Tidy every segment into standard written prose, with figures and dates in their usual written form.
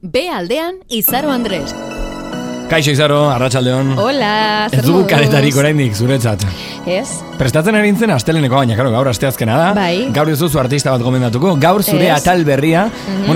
B aldean Izaro Andres. Kaixo Izaro, arratsaldeon. Hola, zer Ez dugu karetarik oraindik zuretzat. Ez? Prestatzen erintzen asteleneko, baina karo, gaur asteazkena da. Bai. Gaur ez duzu artista bat gomendatuko. Gaur zure atal berria,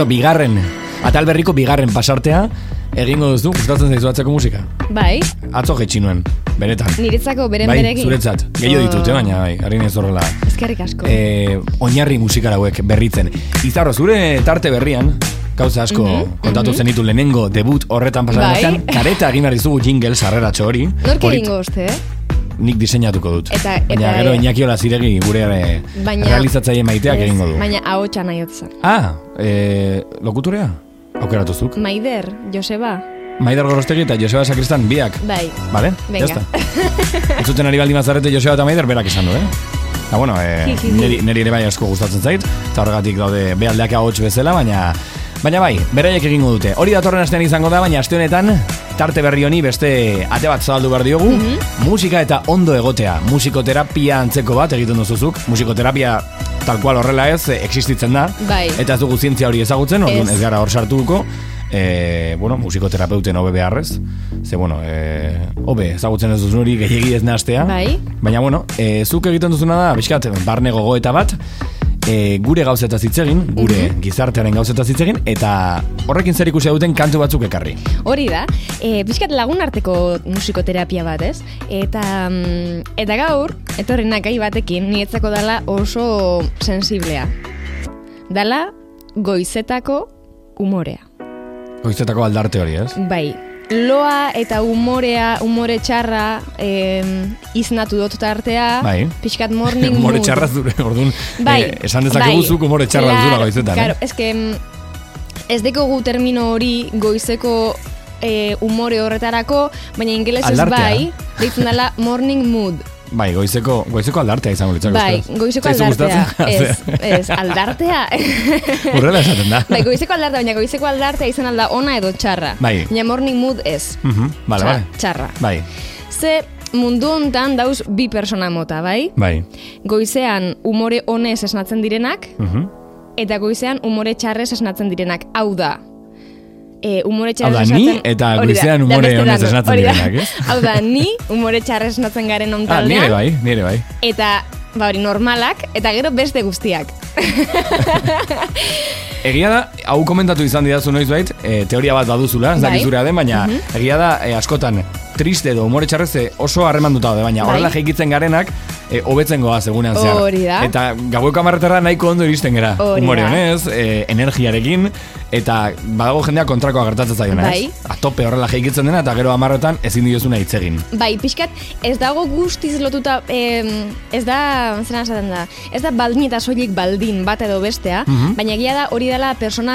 atal berriko bigarren pasartea, egingo duzu, gustatzen zaizu atzeko musika. Bai. Atzo jetxi nuen, benetan. Niretzako beren bai, berekin. Zuretzat. Gehiago ditut, baina bai, harin ez horrela. Eskerrik asko. Oinarri musikara hauek berritzen. Izarro, zure tarte berrian, gauza asko kontatu zenitu lehenengo debut horretan pasaren batean, kareta egin behar dizugu jingle sarreratxo hori. Nork egingo uste, Nik diseinatuko dut. Baina gero Iñaki Olaziregi gure realizatzaile maiteak egingo du. Baina ahotsa nahi otzen. Lokutorea? Aukeratuzuk. Maider, Joseba. Maider Gorostegi eta Joseba Sakristan biak. Bai. Vale? Venga. Entzuten ari baldin mazarete Joseba eta Maider berak esan du, neri ere bai asko gustatzen zait, eta horregatik daude behaldeak ahots bezala, baina bai, beraiek egingo dute. Hori datorren astean izango da, baina aste honetan tarte berri honi beste ate bat zabaldu behar diogu, musika eta ondo egotea, musikoterapia antzeko bat egiten duzuzuk, musikoterapia tal cual horrela ez, existitzen da, bai. Eta ez dugu zientzia hori ezagutzen, orduan ez gara hor sartuko, musikoterapeuten hobe beharrez, hobe ezagutzen ez duzun hori gehiegi ez nahastea, bai. Baina zuk egiten duzuna da, bizkat, barne gogoeta bat, gure gauzetaz hitz egin, gure gizartearen gauzetaz hitz egin, eta horrekin zer ikusi duten kantu batzuk ekarri. Hori da, bizkat lagun arteko musikoterapia bat, ez? Eta gaur, etorrenak gai batekin, nietzako dala oso sensiblea. Dala goizetako umorea. Goizetako aldarte hori, ez? Bai. Loa eta umore txarra iznatu dut tartea, bai. Pixkat morning mood. Umore txarra zure, orduan, bai. Esan dezakeguzuk umore txarra zura goizetan. Claro, ez dekogu termino hori goizeko umore horretarako, baina ingelesez bai, deitzen dela morning mood. Bai, goizeko aldartea izango litzak. Bai, goizeko aldartea. Ez, aldartea. Urrela esaten da. Bai, goizeko aldartea, baina goizeko aldartea izan alda ona edo txarra. Bai. Baina morning mood ez. Vale. Txarra. Bai. Ze mundu hontan dauz bi persona mota, bai? Bai. Goizean umore honez esnatzen direnak, eta goizean umore txarrez esnatzen direnak. Hau da, umore txarrez esnatzen... Hau da, ni eta goizean umore honez esnatzen direnak, ez? Hau da, ni umore txarrez esnatzen garen ontaldean. Nire bai. Eta, hori normalak, eta gero beste guztiak. Egia da, hau komentatu izan didazu noizbait, teoria bat baduzula, ez dakizurea den, baina egia da, askotan, triste edo umore txarrez oso harremanduta daude, baina horrela jeikitzen garenak, hobetzen goaz egunean zehar. Hori da. Eta gaueko 10 nahiko ondo iristen gera. Umore honez, energiarekin, eta badago jendea kontrakoa gertatzen zaiona, ez? A tope horrela jeikitzen dena, eta gero 10 ezin diozuna hitz egin. Bai, pixkat, ez dago guztiz lotuta, ez da, zena esaten da, ez da baldin eta soilik baldin bat edo bestea, baina egia da hori dela persona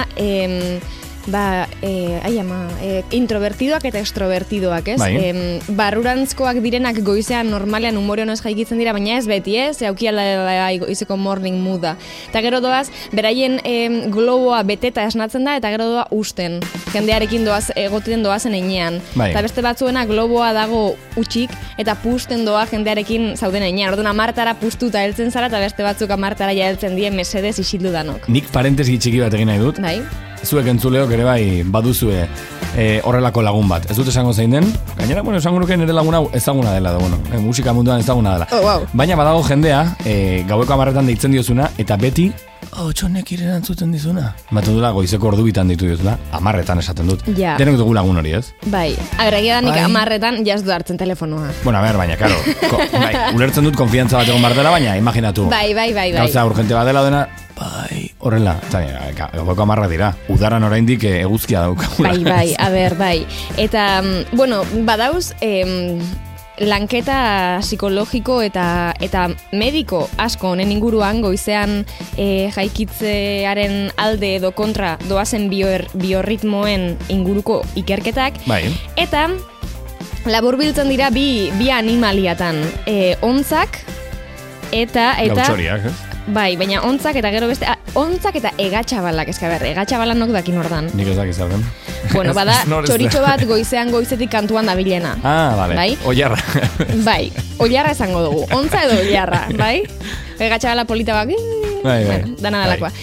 introvertidoak eta extrovertidoak, ez? Bai. Barrurantzkoak direnak goizean normalean umore honez jaikitzen dira, baina ez beti, ez? Aukiala goizeko morning mooda. Eta gero doaz, beraien globoa beteta esnatzen da, eta gero doa usten. Jendearekin egoten doazen einean. Bai. Eta beste batzuena globoa dago utxik, eta pusten doa jendearekin zauden einean. Orduan 10 pustuta heltzen zara, eta beste batzuk 10 ja heltzen die mesedez isildu danok. Nik parentesi txiki bat egin nahi dut. Bai. Zuek entzuleok ere bai baduzue horrelako lagun bat. Ez dut esango zein den, gainera, esango nuke nire lagun hau ezaguna dela da, musika munduan ezaguna dela. Oh, wow. Baina badago jendea, gaueko 10 deitzen diozuna, eta beti, txonek irerantzuten dizuna. Batu dula, goizeko ordu bitan ditu diozuna, 10 esaten dut. Ja. Denek dugu lagun hori, ez? Bai, agregia da nik 10 jazdu hartzen telefonoa. Bueno, baina, karo, ulertzen dut konfiantza bat egon bar dela, baina imaginatu. Bai. Gauza urgente bat dela dena, bai, horrela, eta gaueko 10 dira, udaran oraindik eguzkia daukagula. Bai. Eta, badauz, lanketa psikologiko eta mediko asko honen inguruan goizean jaikitzearen alde edo kontra doazen biorritmoen inguruko ikerketak. Bai. Eta laburbiltzen dira bi animaliatan, ontzak eta gautxoriak, ez? Bai, baina ontzak eta gero beste... ontzak eta egatxabalak, egatxabalak nok dakin ordan. Nik ez dakiz dauden. Bueno, bada, txoritxo bat goizetik kantuan dabilena. Bale, bai? Oilarra. Bai, oilarra esango dugu. Ontza edo oilarra, bai? Egatxabala polita bak, bai. Bueno, dana dalakoa.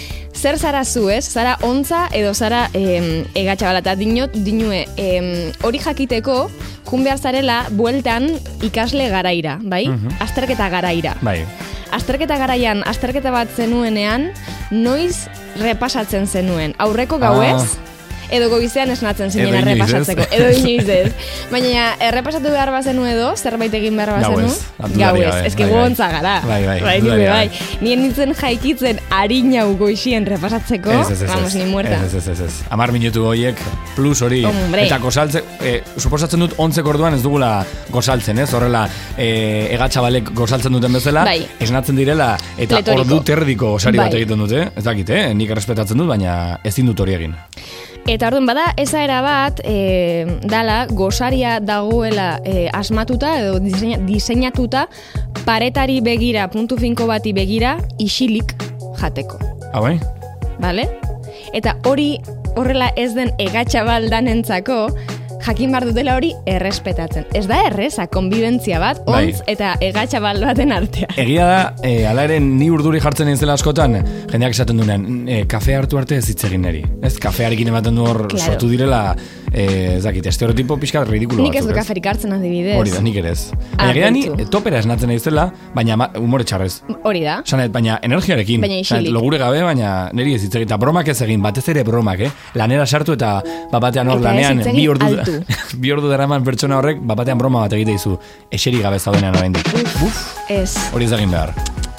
zer zara zu, ez? Zara ontza edo zara egatxabala, eta dinue, hori jakiteko, jun behar zarela, bueltan ikasle garaira, bai? Azterketa garaira. Bai. Azterketa garaian, azterketa bat zenuenean, noiz repasatzen zenuen. Aurreko gauez, edo goizean esnatzen zinen errepasatzeko. Edo inoiz ez. Baina errepasatu behar bazenu edo, zerbait egin behar bazenu. Gauez. Ez que gontza gara. Bai. Nien nintzen jaikitzen harinau goizien repasatzeko. Vamos, ni muerta. Ez. 10 minutu horiek plus hori. Eta gozaltzen, suposatzen dut 11 orduan ez dugula gozaltzen, ez? Horrela, egatxabalek gozaltzen duten bezala, esnatzen direla, eta ordu terdiko osari bat egiten dute. Ez dakit, nik errespetatzen dut, baina ezin dut hori egin. Eta orduan bada, ezaera bat, dala, gosaria dagoela asmatuta edo diseinatuta paretari begira, puntu finko bati begira, isilik jateko. Bai? Bale? Eta horrela ez den egatxabal danentzako, jakin behar dutela hori errespetatzen. Ez da erreza, konbibentzia bat, ontz eta egatxabal baten artean. Egia da, ala ere ni urduri jartzen nintzela askotan, jendeak esaten duenean, kafe hartu arte ez hitz egin neri. Ez, kafearekin ematen du hor sortu direla, ez dakit, estereotipo pixka ridikulo batzuk. Nik ez du kaferik hartzen adibidez. Hori da, nik ere ez. Egia ni topera esnatzen naizela, baina humore txarrez. Hori da. Sanet, baina energiarekin. Baina isilik. Logure gabe, baina neri ez hitz egin. Eta bromak ez egin, batez ere bromak, lanera sartu eta batean hor lanean bi ordu daraman pertsona horrek batean broma bat egite dizu eseri gabe zaudenean oraindik. Ez. Hori ez egin behar.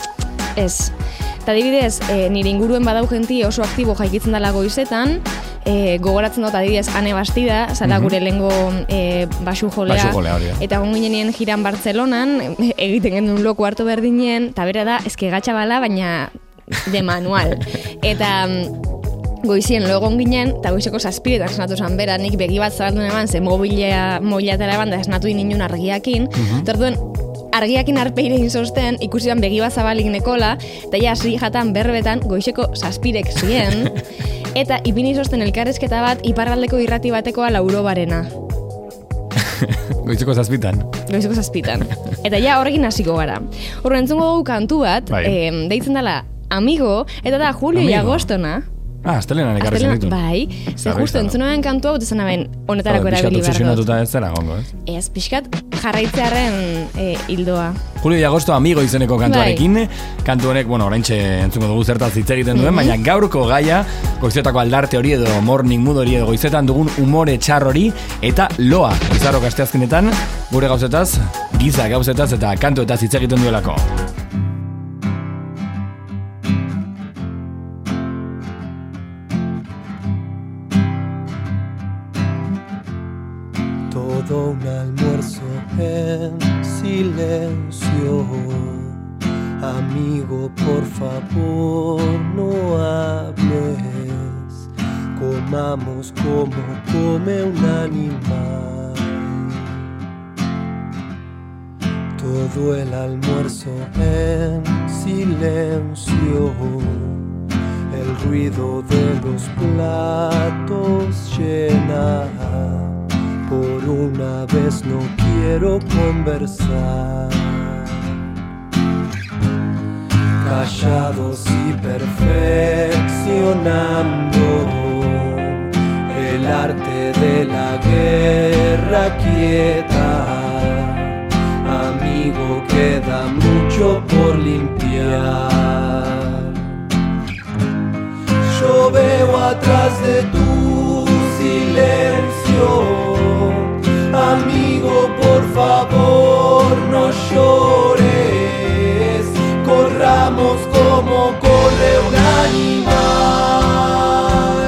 Ez. Eta adibidez, nire inguruen badau jenti oso aktibo jaikitzen dela goizetan, gogoratzen dut adibidez Ane Bastida, zara gure lehengo basu jolea, eta gongo ginean jiran Bartzelonan, egiten genuen loko hartu berdinen, eta bera da, eske gatxabala, baina de manual. Eta goizien lo egon ginen, eta goizeko 7 esnatu zan bera, nik begi bat zabaldu eman, ze mobilatera eban da esnatu inun argiakin, eta orduen, argiakin arpeire inzosten, ikusidan begi bat zabalik nekola, eta ja hasi jatan berbetan goizeko 7 ziren, eta ipini izozten elkarrezketa bat iparraldeko irrati batekoa Laurobarena. Goizeko 7. Goizeko 7. Eta ja horrekin hasiko gara. Horren entzungo dugu kantu bat, deitzen dela Amigo, eta da Julio y Agostona. Astelenan ekarri zen ditu. Bai, ze justu entzunuen kantu hau duzena ben honetarako erabili behar dut. Pixkat obsesionatuta ez zera gongo, ez? Ez, pixkat jarraitzearen hildoa. Julio y Agosto Amigo izeneko kantuarekin, kantu honek, oraintxe entzungo dugu zertaz hitz egiten duen, baina gaurko gaia, goizetako aldarte hori edo morning mood hori edo goizetan dugun umore txar hori, eta loa, izarrok asteazkenetan, gure gauzetaz, giza gauzetaz eta kantuetaz hitz egiten duelako. Un almuerzo en silencio. Amigo, por favor, no hables. Comamos como come un animal. Todo el almuerzo en silencio. El ruido de los platos llena. Por una vez no quiero conversar. Callados y perfeccionando el arte de la guerra quieta. Amigo, queda mucho por limpiar. Yo veo atrás de tu silencio. Amigo, por favor, no llores. Corramos como corre un animal.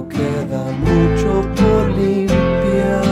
pero queda mucho por limpiar.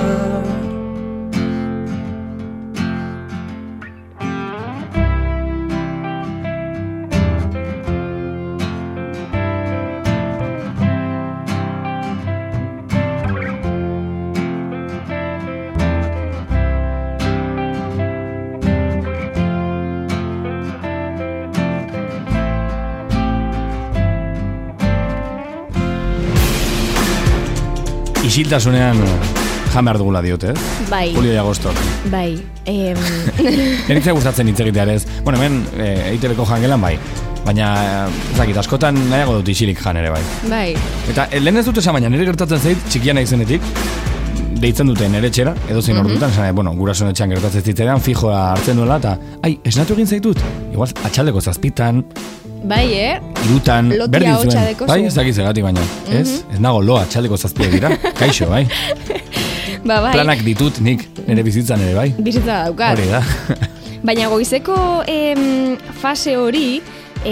Isiltasunean jan behar dugula diote, Bai. Julio de Agostok. Bai. Neritzea gustatzen hitz egitear ez. Bueno, hemen EITB-ko jangelan bai. Baina, ezakit, askotan nahiago dut isilik jan ere bai. Bai. Eta lehen ez dut esan, baina nire gertatzen zait, txikiana izenetik, deitzen dute nere txera, edo zein ordutan, esan, bueno, gurasoen etxean gertatzen zitzaidan, fijoa hartzen duela, eta, esnatu egin zaitut? Igual, atxaldeko 7:00, Bai, irutan, Lotia berdin hotxa zuen. dekozu. Bai, ez dakiz egatik baina, ez? Ez nago loa, atxaldeko 7:00 dira, kaixo, bai. Ba, bai. Planak ditut nik, nire bizitzan ere, bai. Bizitza daukat. Hori da. Baina goizeko fase hori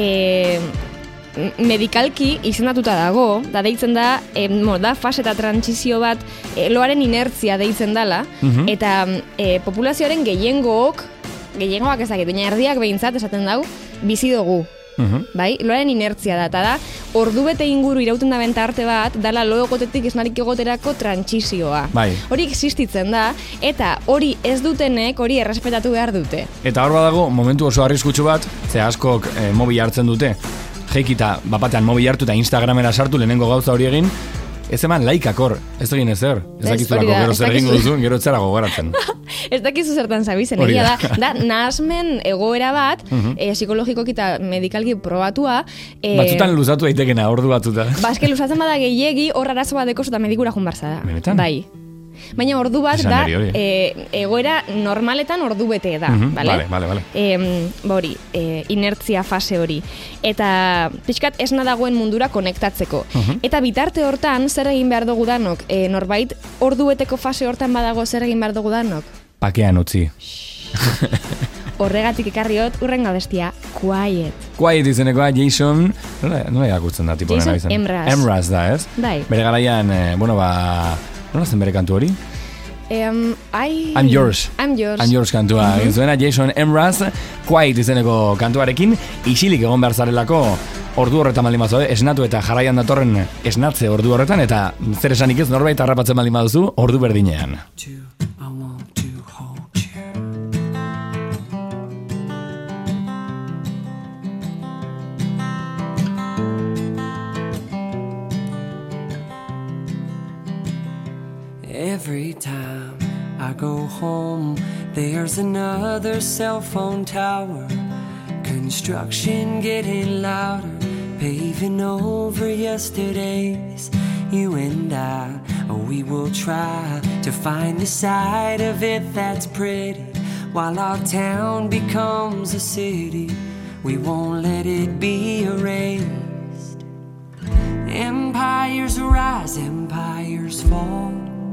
medikalki izendatuta dago, da deitzen da, da fase eta trantsizio bat loaren inertzia deitzen dala, eta populazioaren gehiengoak ez dakit, baina erdiak behintzat esaten dau, bizi dugu. Bai, loaren inertzia da, eta da, ordubete inguru irauten da bentarte bat, dala lo egotetik esnarik egoterako trantsizioa. Bai. Hori existitzen da, eta hori ez dutenek, hori errespetatu behar dute. Eta hor badago, momentu oso arriskutsu bat, ze askok mobil hartzen dute, jeikita bapatean mobil hartu eta Instagramera sartu lehenengo gauza hori egin, ez eman laikak hor, ez egin ezer. Ez dakizulako gero zer egingo duzun, gero etzara gogoratzen. Ez dakizu zertan zabizen, egia da nahasmen egoera bat, psikologikoki eta medikalki probatua. Batzutan luzatu daitekena, ordu batzuta. Baske luzatzen bada gehiegi, hor arazo bat dekoz eta medikura joan barza da. Benetan? Bai. Baina ordu bat da, egoera normaletan ordu bete da, bale? Bale. Hori, inertzia fase hori. Eta pixkat esna dagoen mundura konektatzeko. Eta bitarte hortan, zer egin behar dugu danok? Norbait, ordu beteko fase hortan badago zer egin behar dugu danok? Pakean utzi. Horregatik ekarriot, urrenga bestia, Quiet. Quiet izenekoa, Jason, nola irakurtzen da, tipo nena Jason Mraz. Mraz da, ez? Bai. Bere garaian, nola zen bere kantu hori? I'm Yours. I'm Yours kantua. Egin zuena Jason Mraz, Quiet izeneko kantuarekin, isilik egon behar zarelako ordu horretan baldin bazaude, esnatu eta jarraian datorren esnatze ordu horretan, eta zer esanik ez norbait harrapatzen baldin baduzu, ordu berdinean. Every time I go home, there's another cell phone tower. Construction getting louder, paving over yesterday's. You and I, we will try to find the side of it that's pretty. While our town becomes a city, we won't let it be erased. Empires rise, empires fall.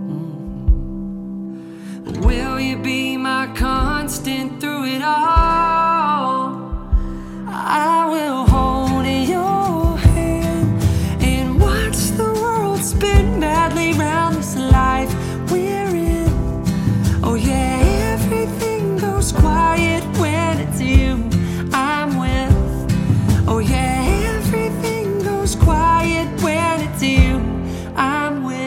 Will you be my constant through it all? I will hold your hand and watch the world spin madly round this life we're in. Oh yeah, everything goes quiet when it's you I'm with. Oh yeah, everything goes quiet when it's you I'm with.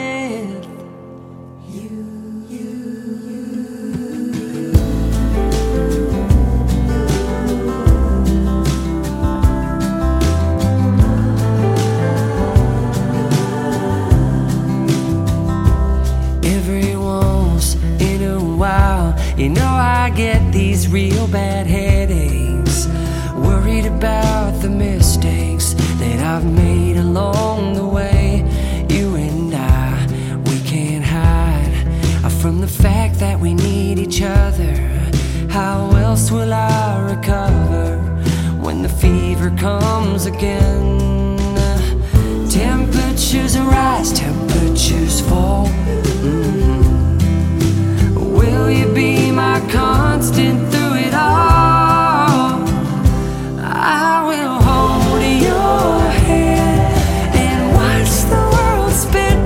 You know I get these real bad headaches, worried about the mistakes that I've made along the way. You and I, we can't hide from the fact that we need each other. How else will I recover when the fever comes again? Temperatures rise, temperatures fall. Will you be my constant through it all? I will hold your hand and watch the world spin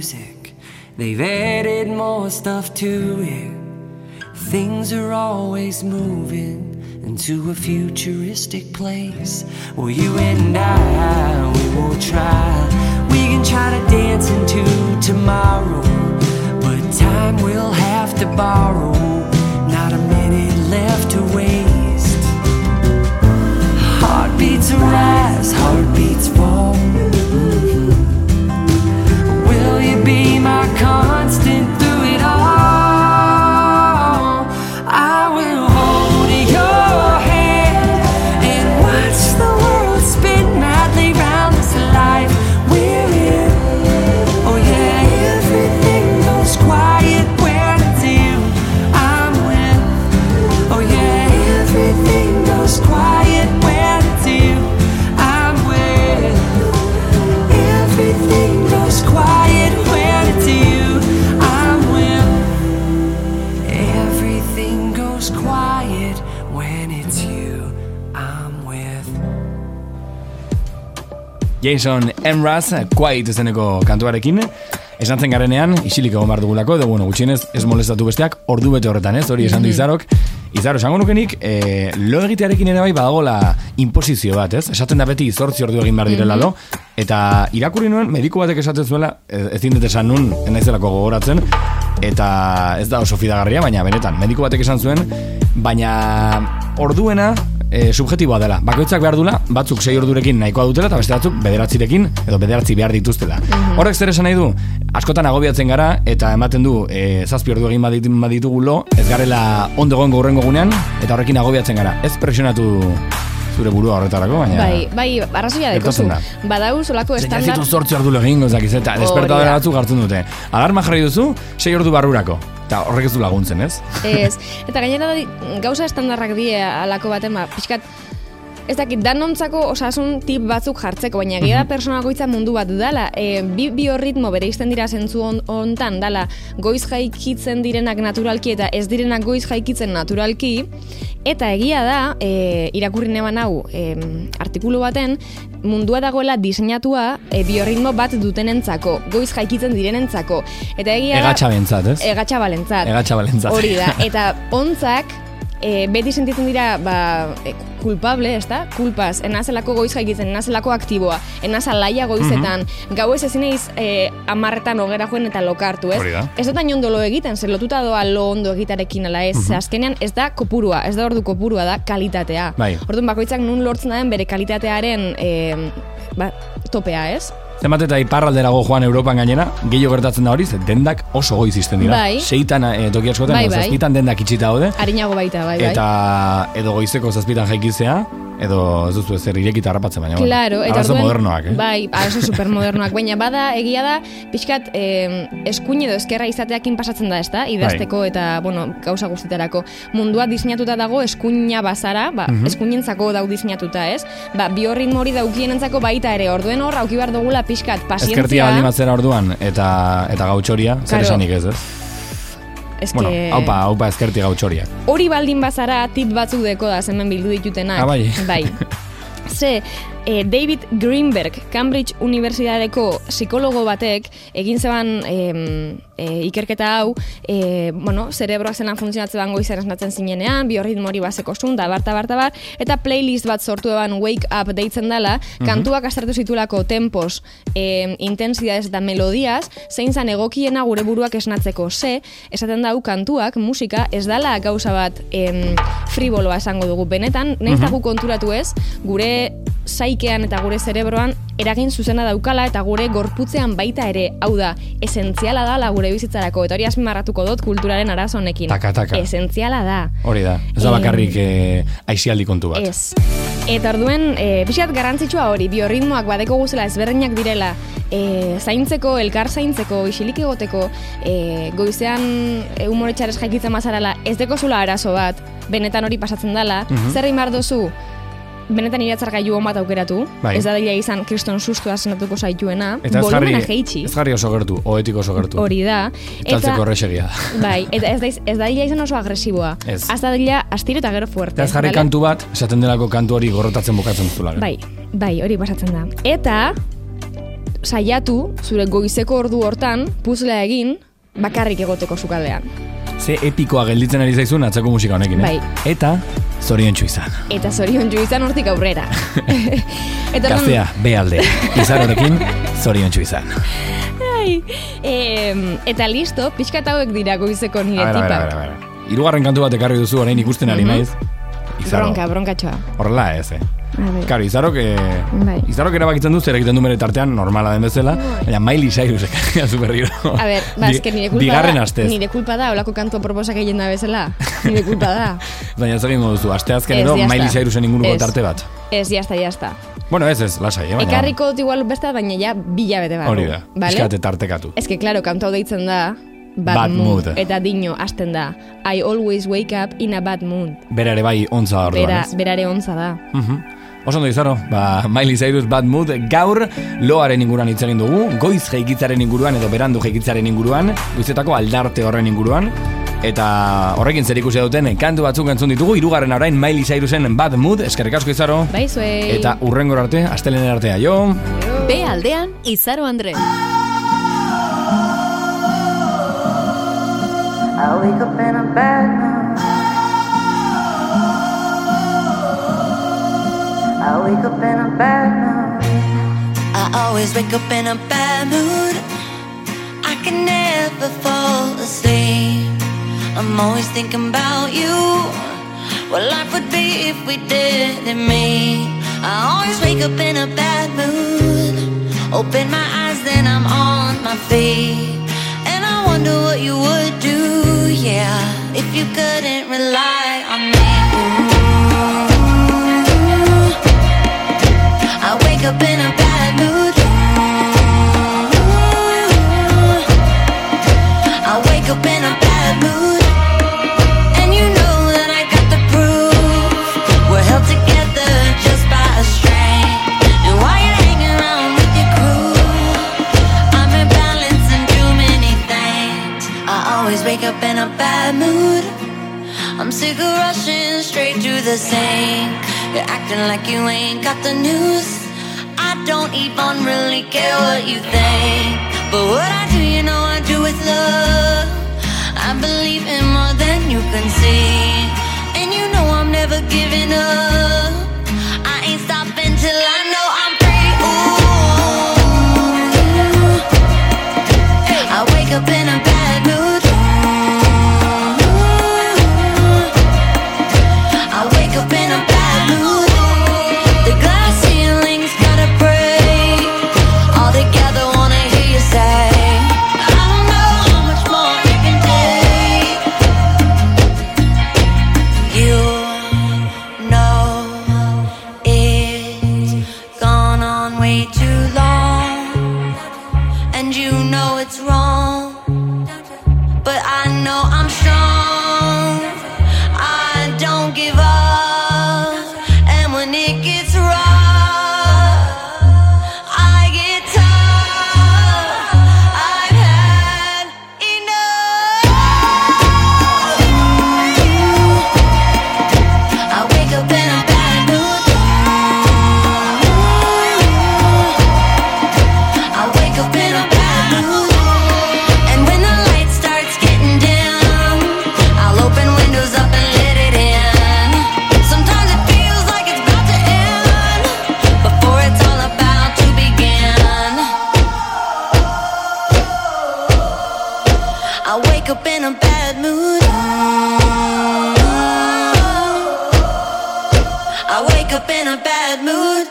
music. They've added more stuff to it. Things are always moving into a futuristic place. Well, you and I, we will try. We can try to dance into tomorrow, but time we'll have to borrow. Not a minute left to waste. Heartbeats rise, heartbeats fall. Will you be my constant through it all? I will hold your hand and watch the world spin madly round this life we're in. Oh yeah, everything goes quiet when it's you I'm with. Oh yeah, everything goes quiet when it's you I'm with. Everything goes quiet when it's you I'm with. Everything goes quiet when it's you I'm with. Jason Mraz, Quiet izeneko kantuarekin, esan zen garenean, isilik egon behar dugulako, edo bueno, gutxienez ez molestatu besteak, ordu bete horretan ez, hori esan du Izarok. Izaro, esango nukenik, lo egitearekin ere bai badagola imposizio bat, ez? Esaten da beti 8 ordu egin behar direla lo, eta irakurri nuen, mediku batek esaten zuela, ezin dut esan nun, enaizelako gogoratzen, eta ez da oso fidagarria, baina benetan, mediku batek esan zuen, baina orduena subjetiboa dela. Bakoitzak behar dula, batzuk 6 ordurekin nahikoa dutela, eta beste batzuk 9rekin, edo 9 behar dituztela. Horrek zer esan nahi du, askotan agobiatzen gara, eta ematen du, 7 ordu egin baditugu lo, ez garela ondo egongo hurrengo gunean, eta horrekin agobiatzen gara. Ez presionatu zure burua horretarako, baina... Bai, arrazoia dekozu. Badau solako estandar... Zaitu 8 ordu egin gozakiz, eta despertadora batzuk hartzen dute. Alarma jarri duzu, 6 ordu barrurako. Eta horrek ez du laguntzen, ez? Ez. Eta gainera gauza estandarrak die alako baten, pixkat, ez dakit, danontzako osasun tip batzuk jartzeko, baina egia da personakoitza mundu bat dala. Bi biorritmo bere izten dira zentzu hontan, dala, goiz jaikitzen direnak naturalki eta ez direnak goiz jaikitzen naturalki, eta egia da, irakurri neban hau, artikulu baten, mundua dagoela diseinatua biorritmo bat dutenentzako, goiz jaikitzen direnentzako. Eta egia da... Egatxabentzat, ez? Egatxabalentzat. Hori da, eta ontzak, beti sentitzen dira kulpable, ez da? Kulpaz, enazelako goiz jaikitzen, enazelako aktiboa, enazalaia goizetan, gau ez ezin eiz 10 hogera joen eta lokartu, ez? Ez dut ondo lo egiten, zer lotuta doa lo ondo egitarekin ala ez, azkenean ez da kopurua, ez da ordu kopurua, da kalitatea. Orduan bakoitzak nun lortzen den bere kalitatearen topea, ez? Zenbat eta iparralderago joan Europan gainera, gehiago gertatzen da hori, dendak oso goiz izten dira. Seitan toki askotan, zazpitan dendak itxita daude. Harinago baita, bai. Eta edo goizeko zazpitan jaikizea, edo ez duzu ezer irekita harrapatzen, baina. Claro, eta arazo modernoak, Bai, arazo supermodernoak, baina bada, egia da, pixkat eskuin edo eskerra izateakin pasatzen da, ez da? Idazteko eta, gauza guztietarako. Mundua diseinatuta dago eskuina bazara, eskuinentzako dau diseinatuta, ez? Biorritmo hori daukienentzako baita ere, orduen hor, auki behar dugula pixkat pazientzia. Eskertia baldin batzera orduan, eta gautxoria, zer esanik ez, ez? Haupa eskerti gautxoriak. Hori baldin bazara tip batzuk deko da hemen bildu ditutenak. Bai. Ze, David Greenberg, Cambridge Universitateko psikologo batek, egin zeban ikerketa hau, zerebroak zelan funtzionatzen goizan esnatzen zinenean, biorritmo hori bazeko zun, da bar, eta playlist bat sortu eban Wake Up deitzen dela, kantuak astartu zitulako tempos, intensidades eta melodiaz, zein zan egokiena gure buruak esnatzeko. Esaten dau kantuak, musika, ez dala gauza bat friboloa esango dugu. Benetan, nahiz dago konturatu ez, gure saikean eta gure zerebroan eragin zuzena daukala eta gure gorputzean baita ere, hau da, esentziala da gure bizitzarako, eta hori azpimarratuko dut kulturaren arazo honekin. Taka. Esentziala da. Hori da, ez da bakarrik aizialdi kontu bat. Ez. Eta orduen, pixat garrantzitsua hori, biorritmoak badeko guzela ezberdinak direla, zaintzeko, elkar zaintzeko, isilik egoteko, goizean humoretxarez jaikitzen mazarala, ez deko zula arazo bat, benetan hori pasatzen dela, zer egin behar dozu, benetan iratzargailu hon bat aukeratu, ez da dira izan kriston sustua zenatuko zaituena, volumena jeitsi. Ez jarri oso gertu, oetik oso gertu. Hori da. Taltzeko erresegia da. Bai, eta ez da dira izan oso agresiboa. Ez. Az da dira astiro eta gero fuerte. Eta ez jarri kantu bat, esaten delako kantu hori gorrotatzen bukatzen duzula. Bai, hori pasatzen da. Eta saiatu, zure goizeko ordu hortan, puzlea egin, bakarrik egoteko sukaldean. Ze epikoa gelditzen ari zaizun atzeko musika honekin, Bai. Eta zoriontsu izan. Eta zoriontsu izan hortik aurrera. Eta Gaztea, bealde. Izarorekin, zoriontsu izan. Eta listo, pixkat hauek dira goizeko nire tipak. A ver. Hirugarren kantu bat ekarri duzu, orain ikusten ari naiz. Izaro. Bronkatxoa. Horrela ez, Karo, Izarok erabakitzen du zer egiten du bere tartean normala den bezala, baina Miley Cyrus ekarria superriro. A ber, nire kulpa bigarren da, astez. nire kulpa da, olako kantua proposak egin da bezala. Nire kulpa da. Baina ez egingo duzu, asteazkenero Miley Cyrusen inguruko tarte bat. Ez, jazta. Bueno, ez, lasai, baina... Ekarriko dut igual beste, baina ja bilabete bat. Hori da, pixkate tartekatu. Ez que, klaro, kantu hau deitzen da, Bad mood. Eta dino, hasten da. I always wake up in a bad mood. Bera ere bai ontza da orduan, ez? Bera ere ontza da. Oso ondo Izaro, Miley Cyrus Bad Mood, gaur loaren inguruan hitz egin dugu, goiz jaikitzaren inguruan edo berandu jaikitzaren inguruan, goizetako aldarte horren inguruan, eta horrekin zer ikusi duten kantu batzuk entzun ditugu, hirugarren orain Miley Cyrusen Bad Mood, eskerrik asko Izaro. Bai zuei. Eta hurrengor arte, astelehen artea, jo. B aldean, Izaro Andre. I wake up in a bad mood. I wake up in a bad mood. I always wake up in a bad mood. I can never fall asleep. I'm always thinking about you. What life would be if we didn't meet. I always wake up in a bad mood. Open my eyes, then I'm on my feet. And I wonder what you would do, yeah, if you couldn't rely on me. I wake up in a bad mood. I wake up in a bad mood. And you know that I got the proof. We're held together just by a string. And while you're hanging around with your crew, I'm imbalancing too many things. I always wake up in a bad mood. I'm sick of rushing straight to the sink. You're acting like you ain't got the news. I don't even really care what you think. But what I do, you know I do with love. I believe in more than you can see. And you know I'm never giving up. I ain't stopping till I know I'm free. Ooh. I wake up in a bad mood. I wake up in a bad mood. The glass ceiling's gotta break. All together wanna hear you say, I don't know how much more you can take. You know it's gone on way too long. And you know it's wrong. But I know I'm strong. I don't give up. And when it gets rough, I get tough. I've had enough. I wake up in a bad mood. I wake up in a bad mood. And when the light starts getting dim, I'll open windows up and let it in. Sometimes it feels like it's about to end before it's all about to begin. I wake up in a bad mood. I wake up in a bad mood.